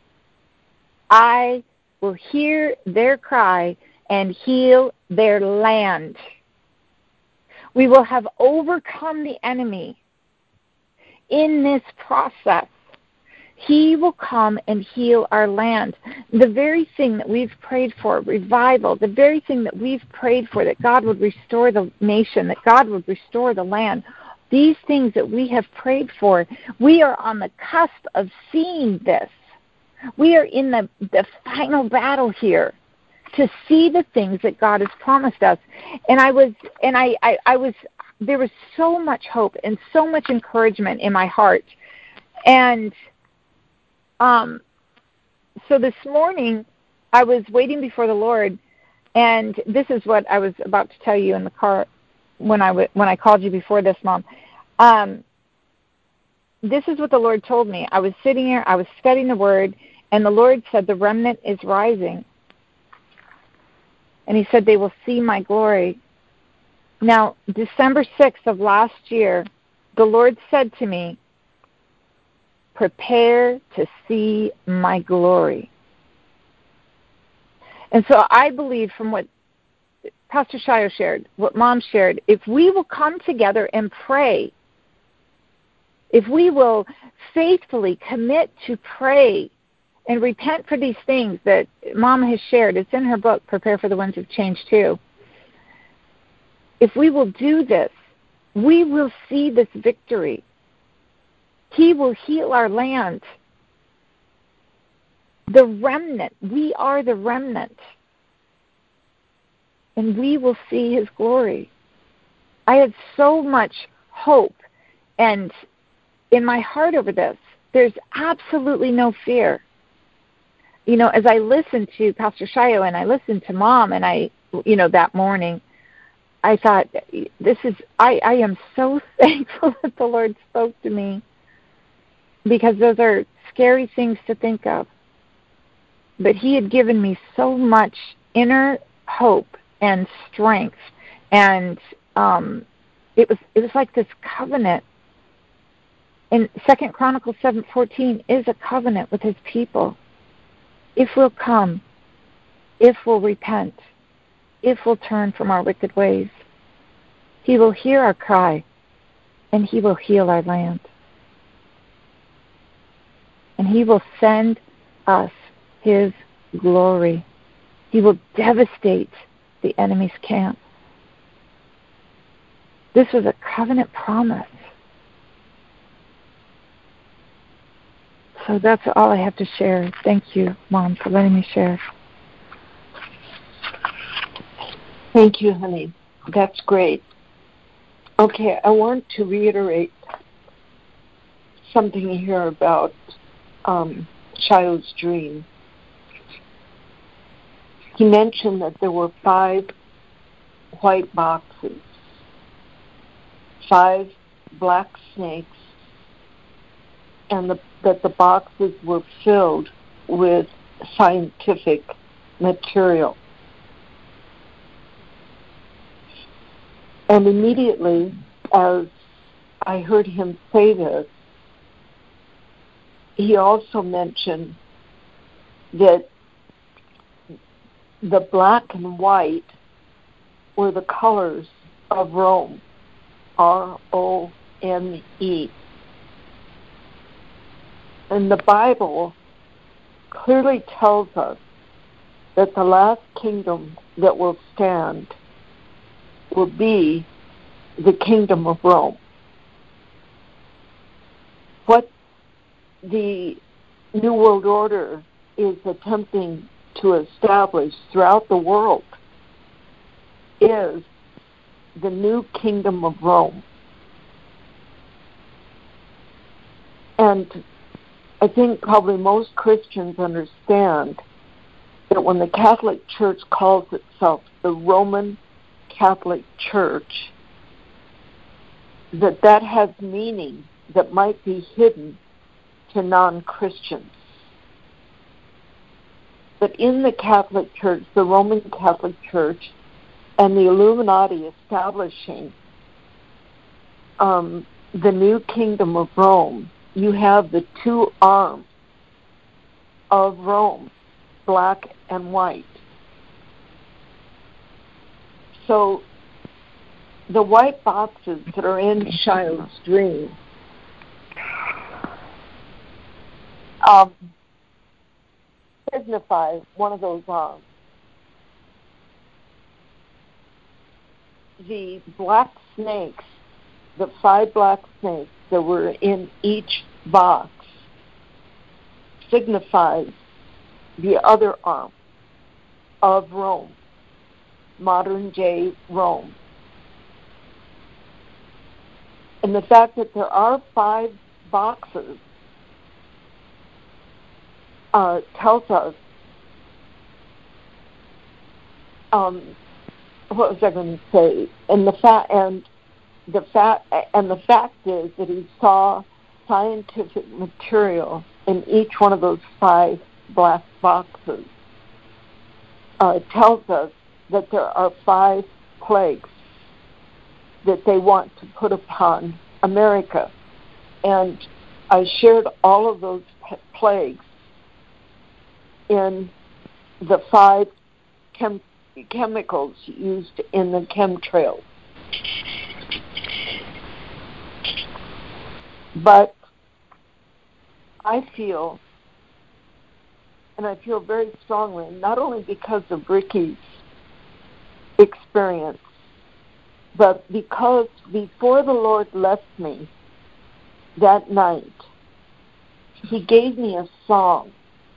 I will hear their cry and heal their land. We will have overcome the enemy in this process. He will come and heal our land. The very thing that we've prayed for, revival, the very thing that we've prayed for, that God would restore the nation, that God would restore the land, these things that we have prayed for, we are on the cusp of seeing this. We are in the, the final battle here to see the things that God has promised us. And I was, and I, I, I was, there was so much hope and so much encouragement in my heart. And um, so this morning, I was waiting before the Lord, and this is what I was about to tell you in the car when I w- when I called you before this, Mom. Um, this is what the Lord told me. I was sitting here, I was studying the Word, and the Lord said, the remnant is rising. And He said, they will see my glory. Now, December sixth of last year, the Lord said to me, prepare to see my glory. And so I believe, from what Pastor Shayo shared, what Mom shared, if we will come together and pray, if we will faithfully commit to pray and repent for these things that Mom has shared, it's in her book, Prepare for the Winds of Change too. If we will do this, we will see this victory. He will heal our land. The remnant, we are the remnant. And we will see His glory. I had so much hope and in my heart over this. There's absolutely no fear. You know, as I listened to Pastor Shayo and I listened to Mom, and I, you know, that morning, I thought, this is, I, I am so thankful that the Lord spoke to me, because those are scary things to think of. But He had given me so much inner hope and strength, and um, it was it was like this covenant. And Second Chronicles seven fourteen is a covenant with His people. If we'll come, if we'll repent, if we'll turn from our wicked ways, He will hear our cry, and He will heal our land. And He will send us His glory. He will devastate the enemy's camp. This was a covenant promise. So that's all I have to share. Thank you, Mom, for letting me share. Thank you, honey. That's great. Okay, I want to reiterate something here about um, Shiloh's dream. He mentioned that there were five white boxes, five black snakes, and the, that the boxes were filled with scientific material. And immediately, as I heard him say this, he also mentioned that the black and white were the colors of Rome, R O M E. And the Bible clearly tells us that the last kingdom that will stand will be the kingdom of Rome. What the New World Order is attempting to establish throughout the world is the new kingdom of Rome. And I think probably most Christians understand that when the Catholic Church calls itself the Roman Catholic Church, that that has meaning that might be hidden to non-Christians. But in the Catholic Church, the Roman Catholic Church, and the Illuminati establishing um, the new kingdom of Rome, you have the two arms of Rome, black and white. So the white boxes that are in Shiloh's dream um, signify one of those arms. The black snakes, the five black snakes that were in each box, signifies the other arm of Rome, modern-day Rome. And the fact that there are five boxes uh, tells us, um, what was I going to say? And the fact, and the fact, and the fact is that he saw scientific material in each one of those five black boxes. Uh, it tells us that there are five plagues that they want to put upon America. And I shared all of those p- plagues in the five chem- chemicals used in the chemtrails. But I feel, and I feel very strongly, not only because of Ricky's experience, but because before the Lord left me that night, he gave me a song.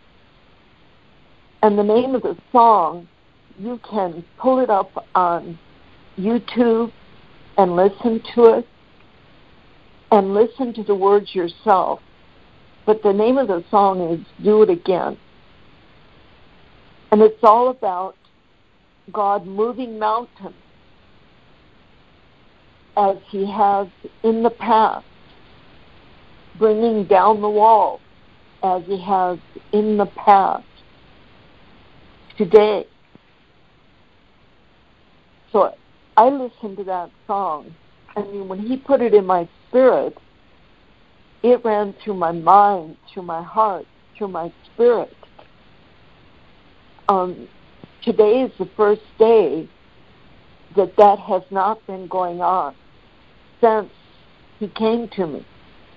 And the name of the song, you can pull it up on YouTube and listen to it and listen to the words yourself. But the name of the song is Do It Again. And it's all about God moving mountains as he has in the past, bringing down the walls as he has in the past, today. So I listened to that song. I mean, when he put it in my spirit, it ran through my mind, through my heart, through my spirit. Um, today is the first day that that has not been going on since he came to me.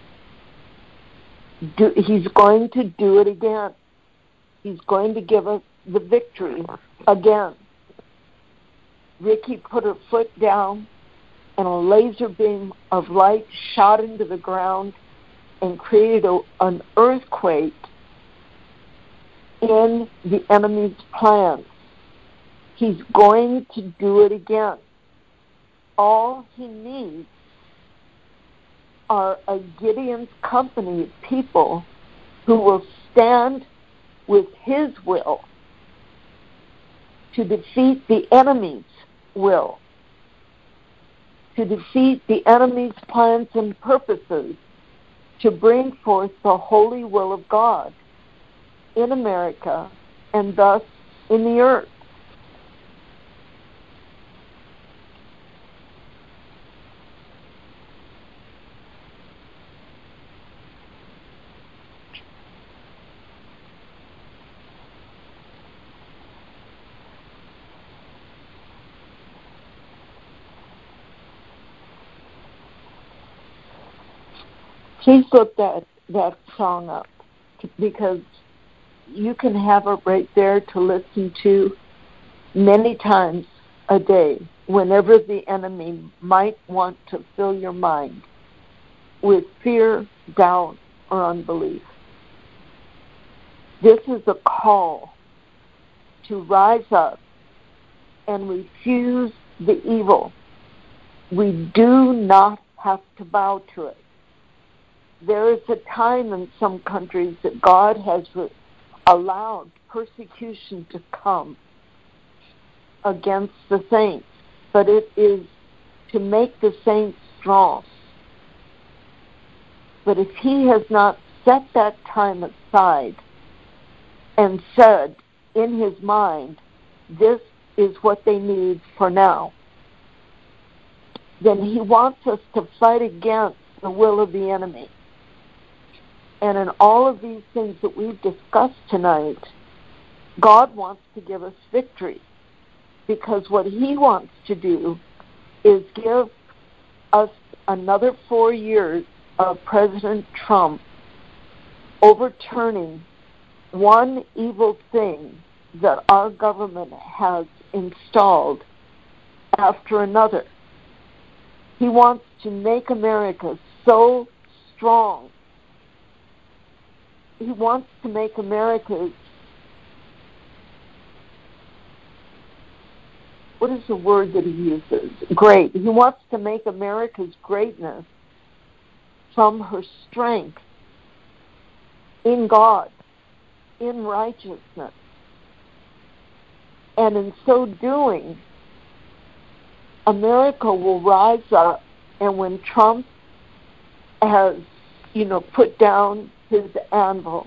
Do, he's going to do it again. He's going to give us the victory again. Ricky put her foot down, and a laser beam of light shot into the ground and created a, an earthquake in the enemy's plans. He's going to do it again. All he needs are a Gideon's company of people who will stand with his will to defeat the enemy's will, to defeat the enemy's plans and purposes, to bring forth the holy will of God in America and thus in the earth. Please look that, that song up, because you can have it right there to listen to many times a day whenever the enemy might want to fill your mind with fear, doubt, or unbelief. This is a call to rise up and refuse the evil. We do not have to bow to it. There is a time in some countries that God has allowed persecution to come against the saints, but it is to make the saints strong. But if he has not set that time aside and said in his mind, this is what they need for now, then he wants us to fight against the will of the enemy. And in all of these things that we've discussed tonight, God wants to give us victory, because what he wants to do is give us another four years of President Trump overturning one evil thing that our government has installed after another. He wants to make America so strong. He wants to make America, what is the word that he uses? Great. He wants to make America's greatness from her strength in God, in righteousness. And in so doing, America will rise up, and when Trump has, you know, put down his anvil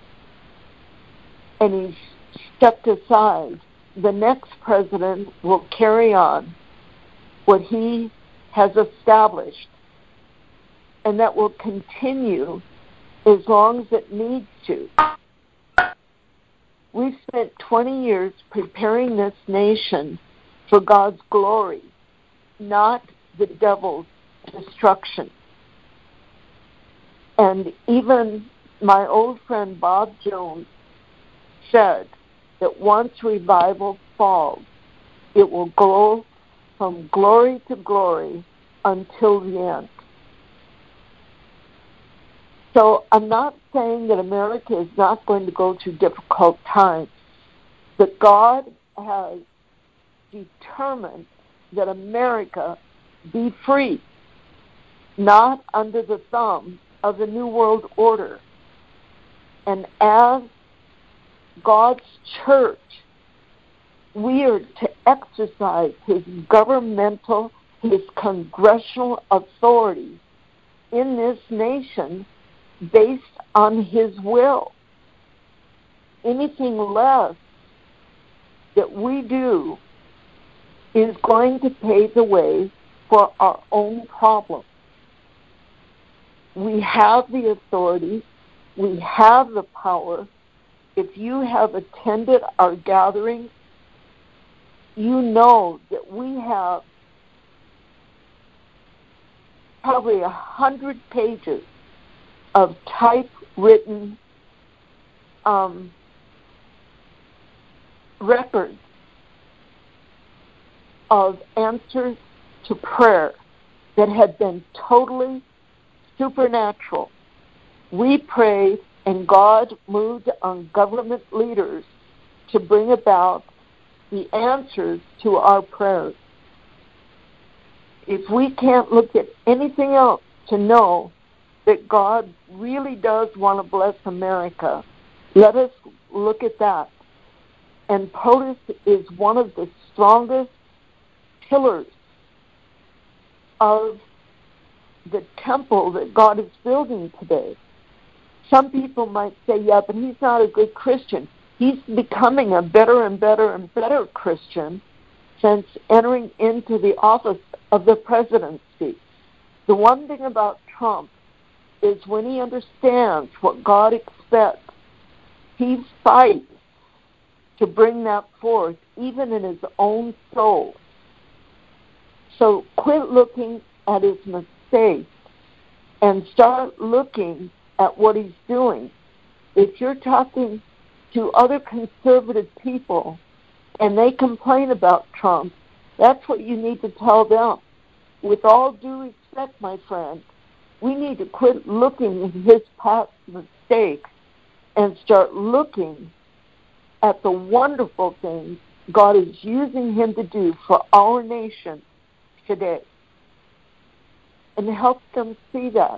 and he's stepped aside, the next president will carry on what he has established, and that will continue as long as it needs to. We've spent twenty years preparing this nation for God's glory, not the devil's destruction. And even my old friend Bob Jones said that once revival falls, it will go from glory to glory until the end. So I'm not saying that America is not going to go through difficult times, but God has determined that America be free, not under the thumb of the New World Order. And as God's church, we are to exercise his governmental, his congressional authority in this nation based on his will. Anything less that we do is going to pave the way for our own problems. We have the authority. We have the power. If you have attended our gatherings, you know that we have probably a hundred pages of typewritten um, records of answers to prayer that have been totally supernatural. We prayed, and God moved on government leaders to bring about the answers to our prayers. If we can't look at anything else to know that God really does want to bless America, let us look at that. And POTUS is one of the strongest pillars of the temple that God is building today. Some people might say, yeah, but he's not a good Christian. He's becoming a better and better and better Christian since entering into the office of the presidency. The one thing about Trump is when he understands what God expects, he fights to bring that forth, even in his own soul. So quit looking at his mistakes and start looking at what he's doing. If you're talking to other conservative people and they complain about Trump, that's what you need to tell them. With all due respect, my friend, we need to quit looking at his past mistakes and start looking at the wonderful things God is using him to do for our nation today, and help them see that.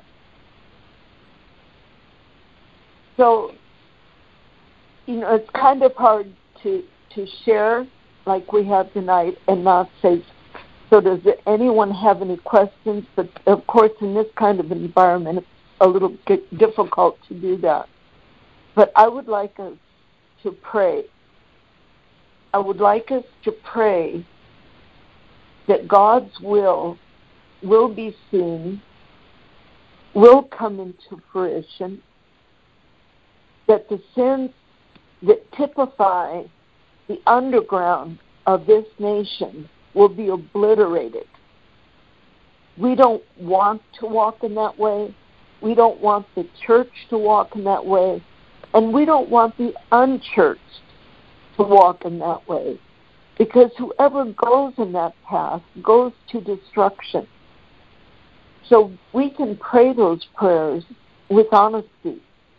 So, you know, it's kind of hard to, to share like we have tonight and not say, so does anyone have any questions? But, of course, in this kind of environment, it's a little bit difficult to do that. But I would like us to pray. I would like us to pray that God's will will be seen, will come into fruition, that the sins that typify the underground of this nation will be obliterated. We don't want to walk in that way. We don't want the church to walk in that way. And we don't want the unchurched to walk in that way. Because whoever goes in that path goes to destruction. So we can pray those prayers with honesty.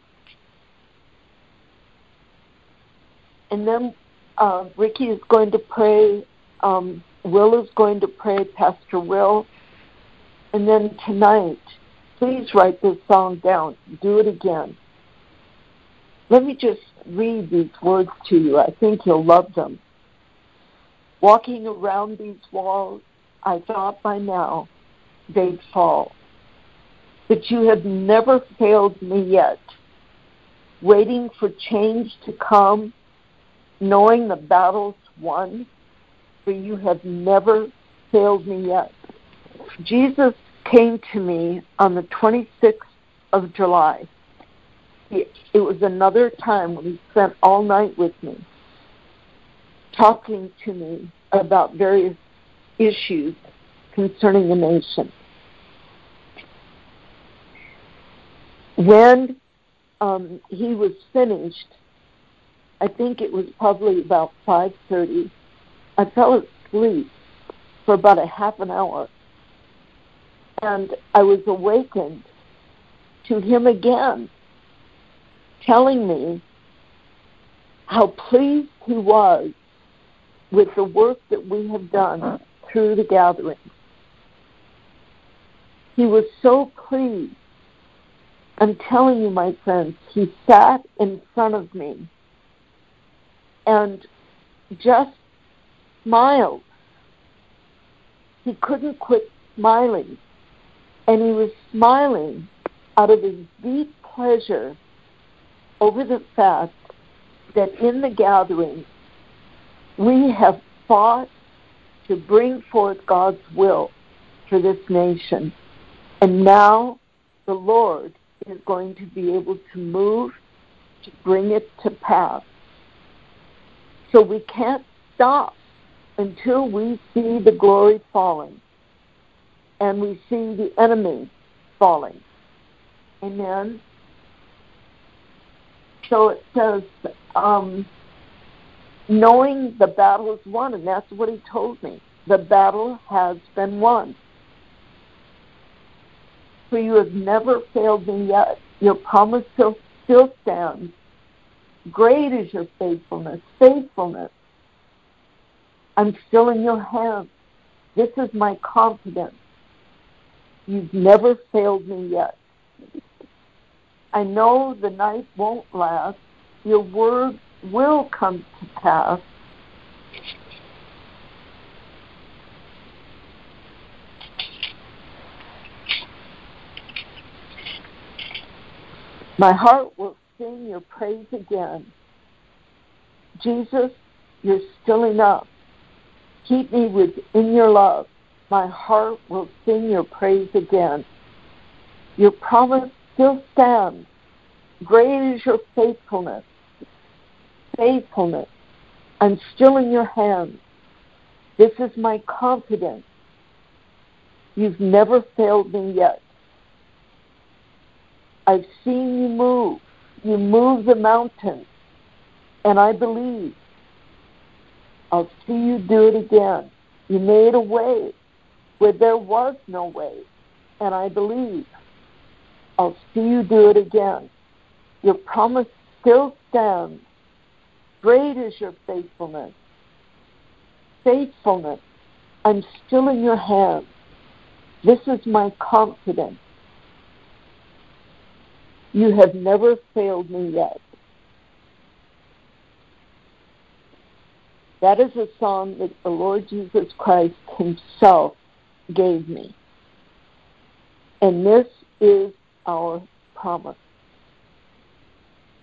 And then uh, Ricky is going to pray, um, Will is going to pray, Pastor Will. And then tonight, please write this song down. Do it again. Let me just read these words to you. I think you'll love them. Walking around these walls, I thought by now they'd fall. But you have never failed me yet. Waiting for change to come, knowing the battle's won, for you have never failed me yet. Jesus came to me on the twenty-sixth of July. It was another time when he spent all night with me, talking to me about various issues concerning the nation. When um, he was finished, I think it was probably about five thirty, I fell asleep for about a half an hour. And I was awakened to him again, telling me how pleased he was with the work that we have done through the gathering. He was so pleased. I'm telling you, my friends, he sat in front of me and just smiled. He couldn't quit smiling. And he was smiling out of his deep pleasure over the fact that in the gathering, we have fought to bring forth God's will for this nation. And now the Lord is going to be able to move to bring it to pass. So we can't stop until we see the glory falling and we see the enemy falling. Amen. So it says, um, knowing the battle is won, and that's what he told me. The battle has been won. For you have never failed me yet. Your promise still, still stands. Great is your faithfulness, faithfulness. I'm still in your hands. This is my confidence. You've never failed me yet. I know the night won't last. Your word will come to pass. My heart will sing your praise again. Jesus, you're still enough. Keep me within your love. My heart will sing your praise again. Your promise still stands. Great is your faithfulness. Faithfulness. I'm still in your hands. This is my confidence. You've never failed me yet. I've seen you move. You move the mountains. And I believe. I'll see you do it again. You made a way where there was no way. And I believe. I'll see you do it again. Your promise still stands. Great is your faithfulness. Faithfulness. I'm still in your hands. This is my confidence. You have never failed me yet. That is a song that the Lord Jesus Christ himself gave me. And this is our promise.